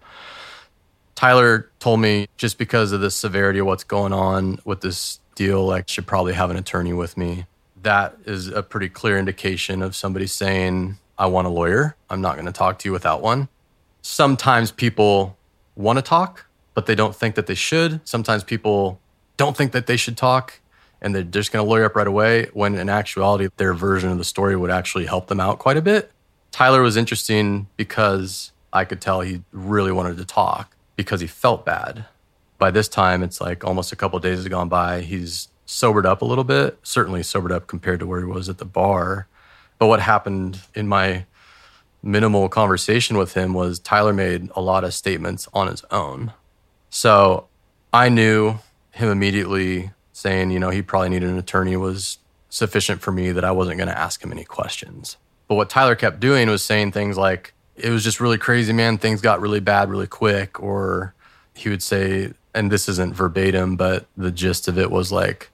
Tyler told me just because of the severity of what's going on with this deal, I should probably have an attorney with me. That is a pretty clear indication of somebody saying, I want a lawyer. I'm not going to talk to you without one. Sometimes people want to talk, but they don't think that they should. Sometimes people don't think that they should talk, and they're just going to lawyer up right away, when in actuality, their version of the story would actually help them out quite a bit. Tyler was interesting because I could tell he really wanted to talk, because he felt bad. By this time, it's like almost a couple of days have gone by. He's sobered up a little bit, certainly sobered up compared to where he was at the bar. But what happened in my minimal conversation with him was Tyler made a lot of statements on his own. So I knew him immediately saying, you know, he probably needed an attorney was sufficient for me that I wasn't going to ask him any questions. But what Tyler kept doing was saying things like, it was just really crazy, man. Things got really bad really quick. Or he would say, and this isn't verbatim, but the gist of it was like,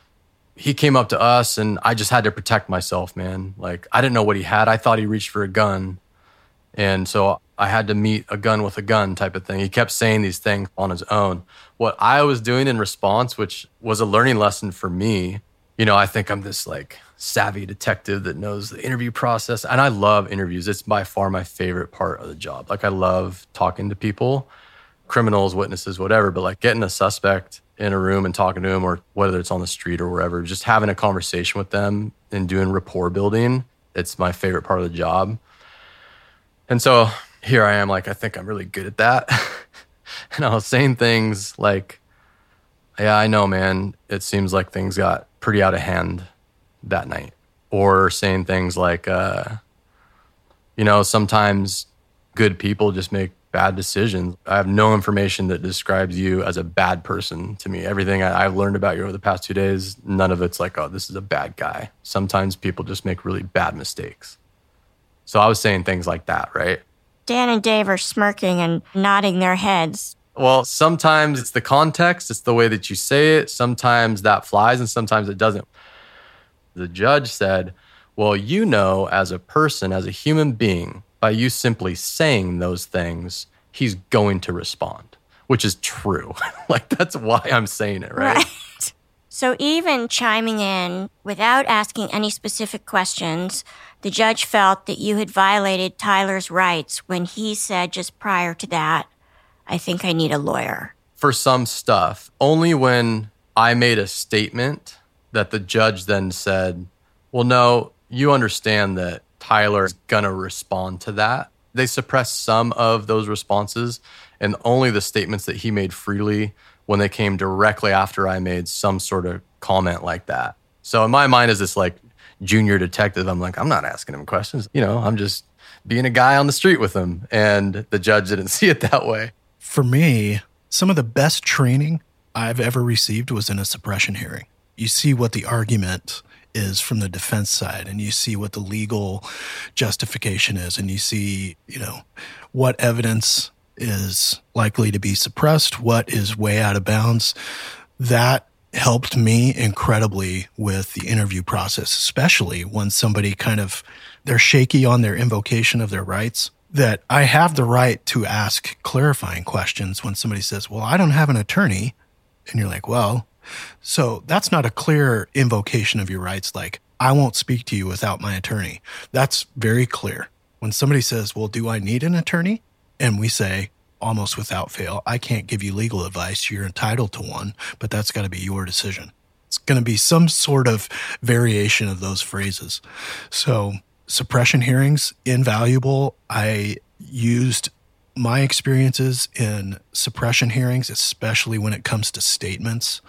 he came up to us and I just had to protect myself, man. Like, I didn't know what he had. I thought he reached for a gun. And so I had to meet a gun with a gun type of thing. He kept saying these things on his own. What I was doing in response, which was a learning lesson for me, you know, I think I'm this like savvy detective that knows the interview process. And I love interviews. It's by far my favorite part of the job. Like, I love talking to people, criminals, witnesses, whatever, but like getting a suspect in a room and talking to them, or whether it's on the street or wherever, just having a conversation with them and doing rapport building. It's my favorite part of the job. And so here I am, like, I think I'm really good at that. And I was saying things like, yeah, I know, man, it seems like things got pretty out of hand that night. Or saying things like, uh, you know, sometimes good people just make bad decisions. I have no information that describes you as a bad person to me. Everything I, I've learned about you over the past two days, none of it's like, oh, this is a bad guy. Sometimes people just make really bad mistakes. So I was saying things like that, right? Dan and Dave are smirking and nodding their heads. Well, sometimes it's the context, it's the way that you say it. Sometimes that flies and sometimes it doesn't. The judge said, well, you know, as a person, as a human being, by you simply saying those things, he's going to respond, which is true. Like, that's why I'm saying it, right? Right. So even chiming in without asking any specific questions, the judge felt that you had violated Tyler's rights when he said just prior to that, I think I need a lawyer. For some stuff, only when I made a statement that the judge then said, well, no, you understand that Tyler's going to respond to that. They suppressed some of those responses, and only the statements that he made freely when they came directly after I made some sort of comment like that. So in my mind, as this like junior detective, I'm like, I'm not asking him questions. You know, I'm just being a guy on the street with him. And the judge didn't see it that way. For me, some of the best training I've ever received was in a suppression hearing. You see what the argument is from the defense side, and you see what the legal justification is, and you see, you know, what evidence is likely to be suppressed, what is way out of bounds. That helped me incredibly with the interview process, especially when somebody kind of, they're shaky on their invocation of their rights, that I have the right to ask clarifying questions when somebody says, well, I don't have an attorney. And you're like, well, so that's not a clear invocation of your rights. Like, I won't speak to you without my attorney. That's very clear. When somebody says, well, do I need an attorney? And we say, almost without fail, I can't give you legal advice. You're entitled to one, but that's got to be your decision. It's going to be some sort of variation of those phrases. So suppression hearings, invaluable. I used my experiences in suppression hearings, especially when it comes to statements,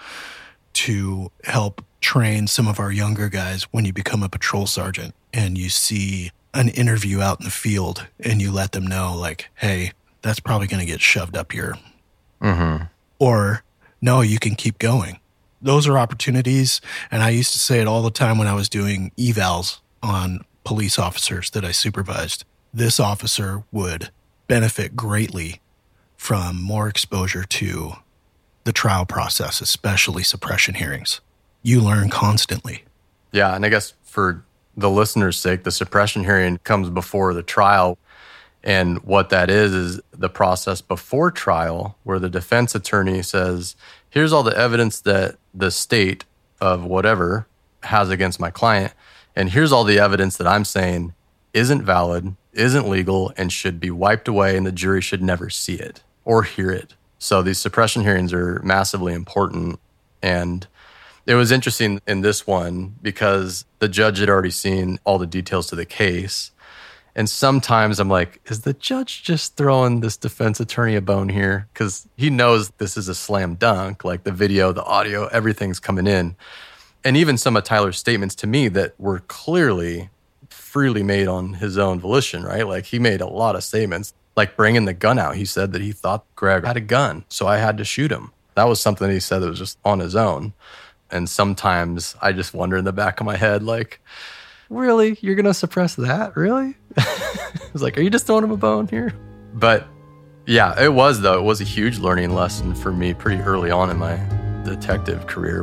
to help train some of our younger guys. When you become a patrol sergeant and you see an interview out in the field and you let them know, like, hey, that's probably going to get shoved up here. Mm-hmm. Or, no, you can keep going. Those are opportunities. And I used to say it all the time when I was doing evals on police officers that I supervised. This officer would benefit greatly from more exposure to the trial process, especially suppression hearings. You learn constantly. Yeah, and I guess for the listener's sake, the suppression hearing comes before the trial. And what that is, is the process before trial where the defense attorney says, here's all the evidence that the state of whatever has against my client. And here's all the evidence that I'm saying isn't valid, isn't legal, and should be wiped away, and the jury should never see it or hear it. So these suppression hearings are massively important. And it was interesting in this one because the judge had already seen all the details to the case. And sometimes I'm like, is the judge just throwing this defense attorney a bone here? Because he knows this is a slam dunk, like the video, the audio, everything's coming in. And even some of Tyler's statements to me that were clearly freely made on his own volition, right? Like he made a lot of statements, like bringing the gun out. He said that he thought Greg had a gun, so I had to shoot him. That was something he said that was just on his own. And sometimes I just wonder in the back of my head, like, really? You're going to suppress that? Really? I was like, are you just throwing him a bone here? But yeah, it was, though. It was a huge learning lesson for me pretty early on in my detective career.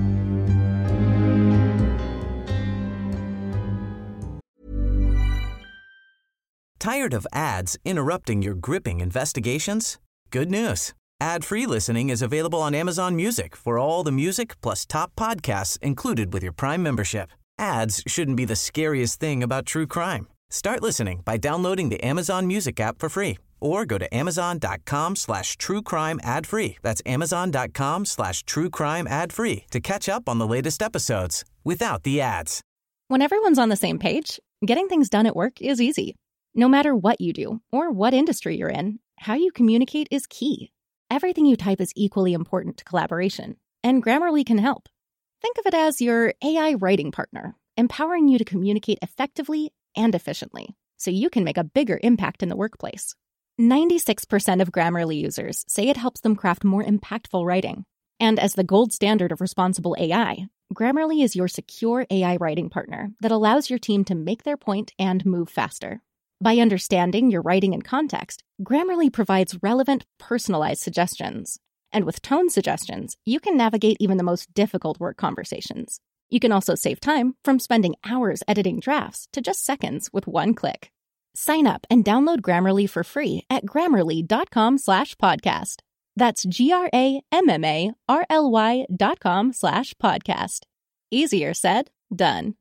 Tired of ads interrupting your gripping investigations? Good news. Ad-free listening is available on Amazon Music for all the music plus top podcasts included with your Prime membership. Ads shouldn't be the scariest thing about true crime. Start listening by downloading the Amazon Music app for free or go to amazon.com slash true crime ad free. That's amazon.com slash true crime ad free to catch up on the latest episodes without the ads. When everyone's on the same page, getting things done at work is easy. No matter what you do or what industry you're in, how you communicate is key. Everything you type is equally important to collaboration, and Grammarly can help. Think of it as your A I writing partner, empowering you to communicate effectively and efficiently, so you can make a bigger impact in the workplace. ninety-six percent of Grammarly users say it helps them craft more impactful writing. And as the gold standard of responsible A I, Grammarly is your secure A I writing partner that allows your team to make their point and move faster. By understanding your writing and context, Grammarly provides relevant, personalized suggestions. And with tone suggestions, you can navigate even the most difficult work conversations. You can also save time from spending hours editing drafts to just seconds with one click. Sign up and download Grammarly for free at grammarly.com slash podcast. That's G-R-A-M-M-A-R-L-Y dot com slash podcast. Easier said, done.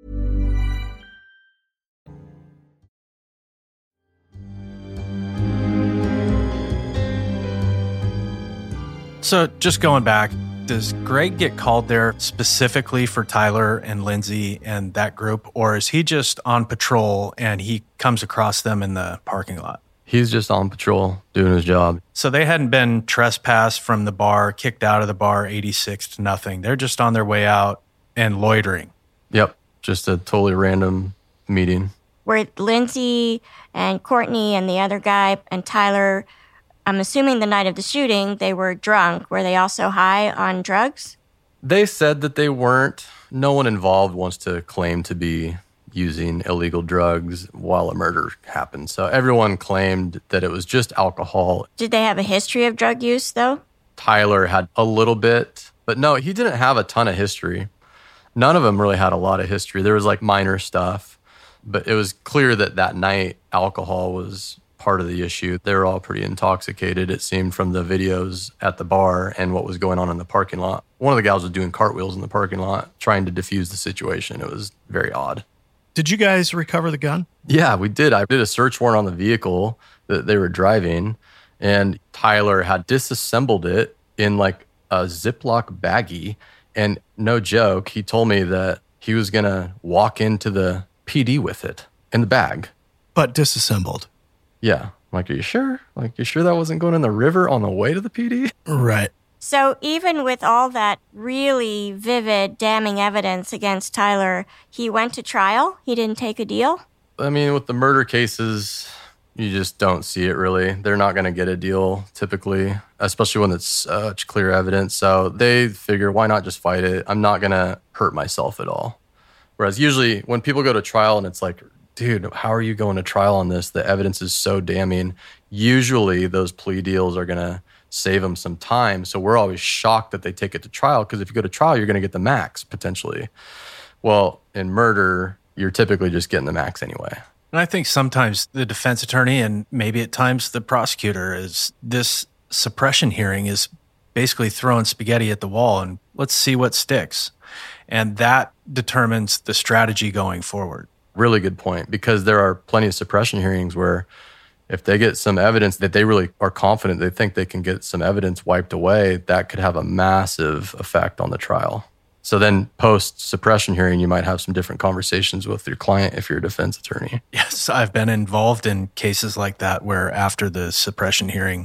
So just going back, does Greg get called there specifically for Tyler and Lindsay and that group, or is he just on patrol and he comes across them in the parking lot? He's just on patrol doing his job. So they hadn't been trespassed from the bar, kicked out of the bar, eighty-six to nothing. They're just on their way out and loitering. Yep, just a totally random meeting. Were Lindsay and Courtney and the other guy and Tyler, I'm assuming the night of the shooting, they were drunk. Were they also high on drugs? They said that they weren't. No one involved wants to claim to be using illegal drugs while a murder happened. So everyone claimed that it was just alcohol. Did they have a history of drug use, though? Tyler had a little bit, but no, he didn't have a ton of history. None of them really had a lot of history. There was like minor stuff, but it was clear that that night alcohol was part of the issue. They were all pretty intoxicated, it seemed, from the videos at the bar and what was going on in the parking lot. One of the gals was doing cartwheels in the parking lot, trying to defuse the situation. It was very odd. Did you guys recover the gun? Yeah, we did. I did a search warrant on the vehicle that they were driving, and Tyler had disassembled it in like a Ziploc baggie. And no joke, he told me that he was going to walk into the P D with it in the bag. But disassembled. Yeah. I'm like, are you sure? Like, you sure that wasn't going in the river on the way to the P D? Right. So even with all that really vivid, damning evidence against Tyler, he went to trial? He didn't take a deal? I mean, with the murder cases, you just don't see it really. They're not going to get a deal typically, especially when it's such clear evidence. So they figure, why not just fight it? I'm not going to hurt myself at all. Whereas usually when people go to trial and it's like, dude, how are you going to trial on this? The evidence is so damning. Usually those plea deals are going to save them some time. So we're always shocked that they take it to trial, because if you go to trial, you're going to get the max potentially. Well, in murder, you're typically just getting the max anyway. And I think sometimes the defense attorney and maybe at times the prosecutor is this suppression hearing is basically throwing spaghetti at the wall and let's see what sticks. And that determines the strategy going forward. Really good point, because there are plenty of suppression hearings where if they get some evidence that they really are confident, they think they can get some evidence wiped away, that could have a massive effect on the trial. So then post-suppression hearing, you might have some different conversations with your client if you're a defense attorney. Yes, I've been involved in cases like that where after the suppression hearing,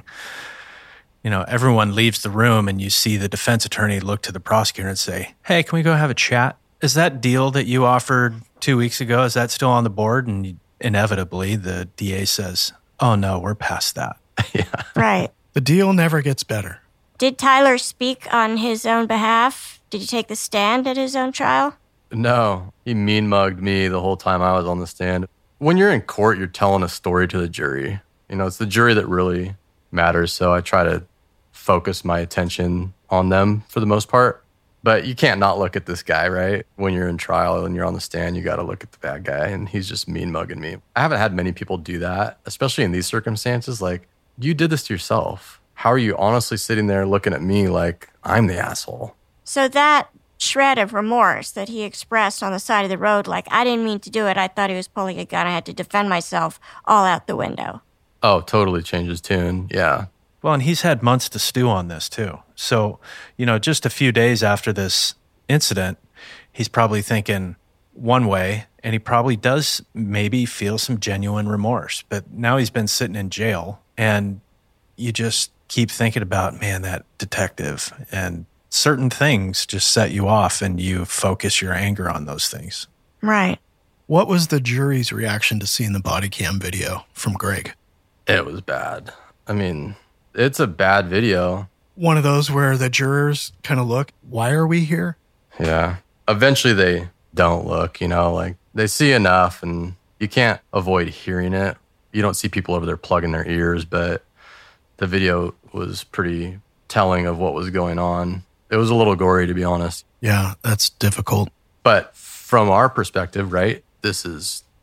you know, everyone leaves the room and you see the defense attorney look to the prosecutor and say, hey, can we go have a chat? Is that deal that you offered two weeks ago, is that still on the board? And inevitably the D A says, oh no, we're past that. Yeah. Right. The deal never gets better. Did Tyler speak on his own behalf? Did he take the stand at his own trial? No, he mean mugged me the whole time I was on the stand. When you're in court, you're telling a story to the jury. You know, it's the jury that really matters. So I try to focus my attention on them for the most part. But you can't not look at this guy, right? When you're in trial and you're on the stand, you got to look at the bad guy, and he's just mean mugging me. I haven't had many people do that, especially in these circumstances. Like, you did this to yourself. How are you honestly sitting there looking at me like I'm the asshole? So that shred of remorse that he expressed on the side of the road, like, I didn't mean to do it, I thought he was pulling a gun, I had to defend myself, all out the window. Oh, totally changes tune, yeah. Well, and he's had months to stew on this too. So, you know, just a few days after this incident, he's probably thinking one way, and he probably does maybe feel some genuine remorse. But now he's been sitting in jail, and you just keep thinking about, man, that detective, and certain things just set you off, and you focus your anger on those things. Right. What was the jury's reaction to seeing the body cam video from Greg? It was bad. I mean, it's a bad video. One of those where the jurors kind of look, why are we here? Yeah. Eventually they don't look, you know, like they see enough and you can't avoid hearing it. You don't see people over there plugging their ears, but the video was pretty telling of what was going on. It was a little gory, to be honest. Yeah, that's difficult. But from our perspective, right, this is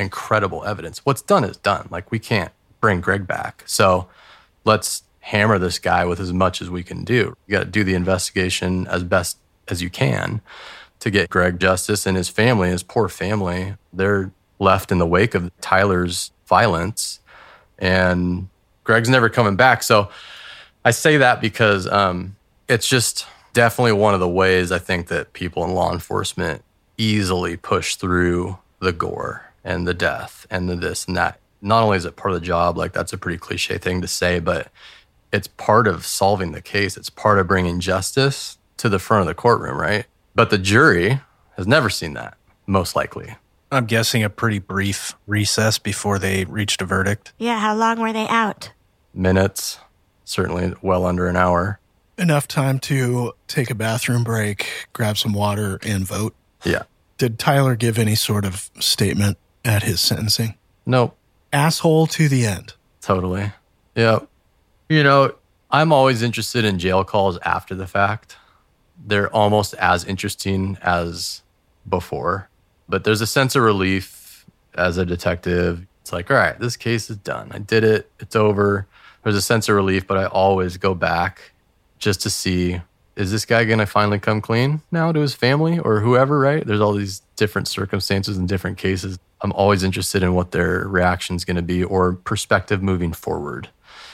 incredible evidence. What's done is done. Like, we can't bring Greg back. So let's hammer this guy with as much as we can do. You got to do the investigation as best as you can to get Greg justice, and his family, his poor family, they're left in the wake of Tyler's violence, and Greg's never coming back. So I say that because um, it's just definitely one of the ways I think that people in law enforcement easily push through the gore and the death and the this and that. Not only is it part of the job, like that's a pretty cliche thing to say, but it's part of solving the case. It's part of bringing justice to the front of the courtroom, right? But the jury has never seen that, most likely. I'm guessing a pretty brief recess before they reached a verdict. Yeah, how long were they out? Minutes, certainly well under an hour. Enough time to take a bathroom break, grab some water, and vote. Yeah. Did Tyler give any sort of statement at his sentencing? Nope. Asshole to the end. Totally. Yeah. You know, I'm always interested in jail calls after the fact. They're almost as interesting as before. But there's a sense of relief as a detective. It's like, all right, this case is done. I did it. It's over. There's a sense of relief, but I always go back just to see, is this guy going to finally come clean now to his family or whoever, right? There's all these different circumstances and different cases. I'm always interested in what their reaction is going to be or perspective moving forward.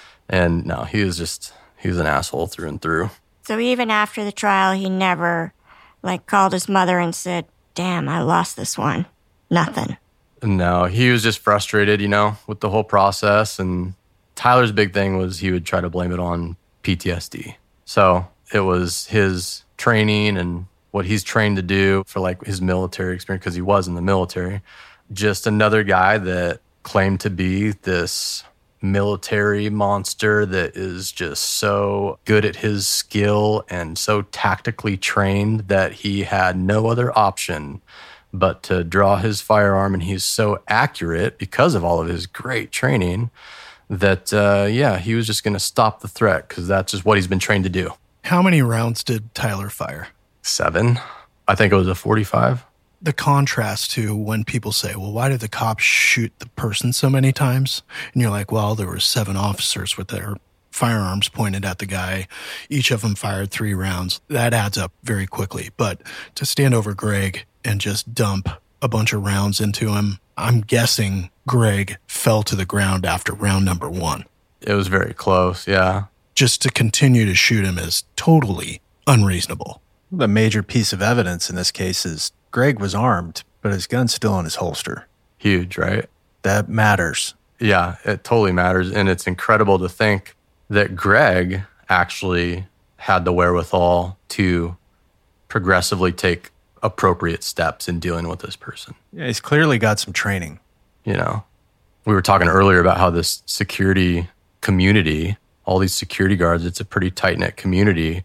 And no, he was just, he was an asshole through and through. So even after the trial, he never, like, called his mother and said, damn, I lost this one. Nothing. No, he was just frustrated, you know, with the whole process. And Tyler's big thing was he would try to blame it on P T S D. So it was his training and what he's trained to do for, like, his military experience, because he was in the military. Just another guy that claimed to be this military monster that is just so good at his skill and so tactically trained that he had no other option but to draw his firearm. And he's so accurate because of all of his great training that, uh, yeah, he was just going to stop the threat because that's just what he's been trained to do. How many rounds did Tyler fire? Seven. I think it was a forty-five. The contrast to when people say, well, why did the cops shoot the person so many times? And you're like, well, there were seven officers with their firearms pointed at the guy. Each of them fired three rounds. That adds up very quickly. But to stand over Greg and just dump a bunch of rounds into him, I'm guessing Greg fell to the ground after round number one. It was very close, yeah. Just to continue to shoot him is totally unreasonable. The major piece of evidence in this case is Greg was armed, but his gun's still in his holster. Huge, right? That matters. Yeah, it totally matters. And it's incredible to think that Greg actually had the wherewithal to progressively take appropriate steps in dealing with this person. Yeah, he's clearly got some training. You know, we were talking earlier about how this security community, all these security guards, it's a pretty tight-knit community.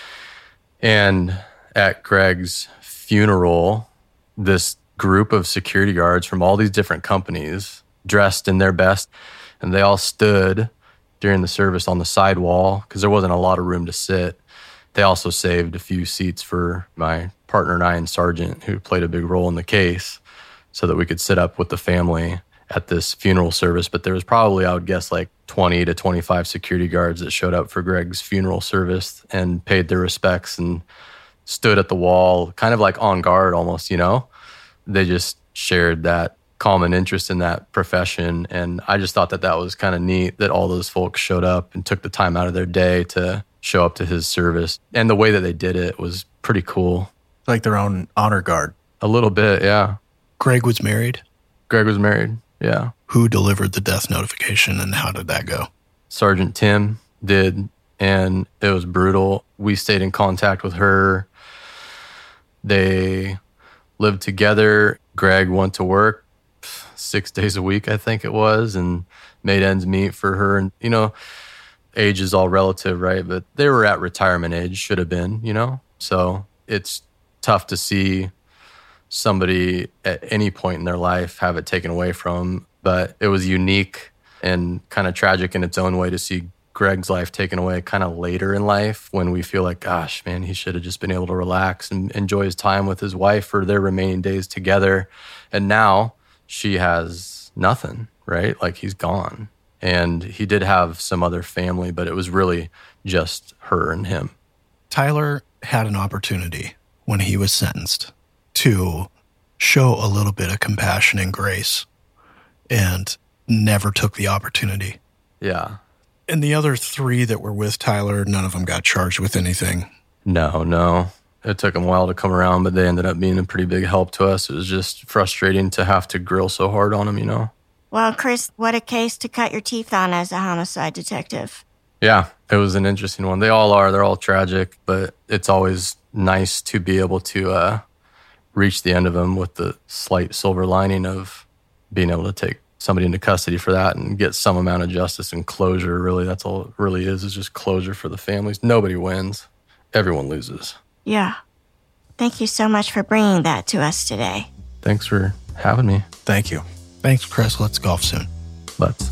And at Greg's funeral, this group of security guards from all these different companies dressed in their best, and they all stood during the service on the sidewall because there wasn't a lot of room to sit. They also saved a few seats for my partner and I and Sergeant, who played a big role in the case, so that we could sit up with the family at this funeral service. But there was probably, I would guess, like twenty to twenty-five security guards that showed up for Greg's funeral service and paid their respects and stood at the wall, kind of like on guard almost, you know? They just shared that common interest in that profession. And I just thought that that was kind of neat that all those folks showed up and took the time out of their day to show up to his service. And the way that they did it was pretty cool. Like their own honor guard. A little bit, yeah. Greg was married? Greg was married, yeah. Who delivered the death notification and how did that go? Sergeant Tim did, and it was brutal. We stayed in contact with her. They lived together. Greg went to work six days a week, I think it was, and made ends meet for her. And, you know, age is all relative, right? But they were at retirement age, should have been, you know? So it's tough to see somebody at any point in their life have it taken away from. But it was unique and kind of tragic in its own way to see Greg's life taken away kind of later in life when we feel like, gosh, man, he should have just been able to relax and enjoy his time with his wife for their remaining days together. And now she has nothing, right? Like he's gone. And he did have some other family, but it was really just her and him. Tyler had an opportunity when he was sentenced to show a little bit of compassion and grace and never took the opportunity. Yeah. And the other three that were with Tyler, none of them got charged with anything. No, no. It took them a while to come around, but they ended up being a pretty big help to us. It was just frustrating to have to grill so hard on them, you know? Well, Chris, what a case to cut your teeth on as a homicide detective. Yeah, it was an interesting one. They all are. They're all tragic, but it's always nice to be able to uh, reach the end of them with the slight silver lining of being able to take somebody into custody for that and get some amount of justice and closure. Really, that's all it really is, is just closure for the families. Nobody wins. Everyone loses. Yeah. Thank you so much for bringing that to us today. Thanks for having me. Thank you. Thanks, Chris. Let's golf soon. Let's.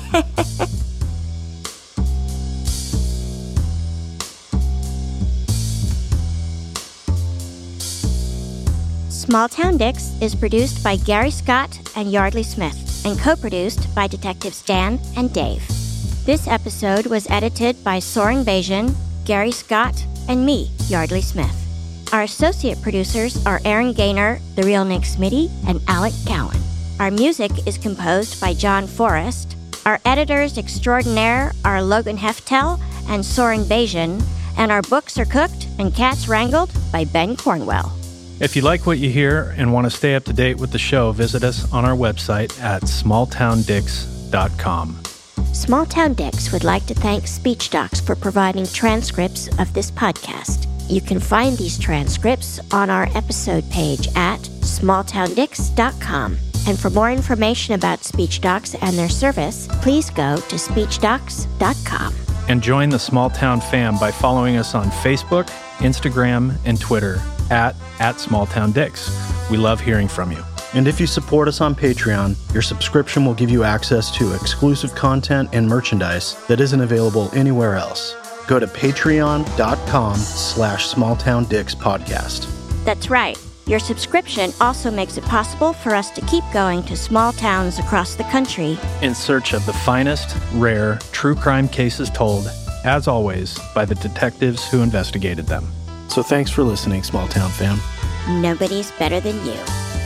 Small Town Dicks is produced by Gary Scott and Yardley Smith and co-produced by Detectives Dan and Dave. This episode was edited by Soren Bajan, Gary Scott, and me, Yardley Smith. Our associate producers are Aaron Gaynor, The Real Nick Smitty, and Alec Cowan. Our music is composed by John Forrest. Our editors extraordinaire are Logan Heftel and Soren Bajan, and our books are cooked and cats wrangled by Ben Cornwell. If you like what you hear and want to stay up to date with the show, visit us on our website at small town dicks dot com. Small Town Dicks would like to thank SpeechDocs for providing transcripts of this podcast. You can find these transcripts on our episode page at small town dicks dot com. And for more information about SpeechDocs and their service, please go to speech docs dot com. And join the Small Town fam by following us on Facebook, Instagram, and Twitter at, at SmallTownDicks. We love hearing from you. And if you support us on Patreon, your subscription will give you access to exclusive content and merchandise that isn't available anywhere else. Go to patreon.com slash smalltowndickspodcast. That's right. Your subscription also makes it possible for us to keep going to small towns across the country in search of the finest, rare, true crime cases told, as always, by the detectives who investigated them. So thanks for listening, Small Town fam. Nobody's better than you.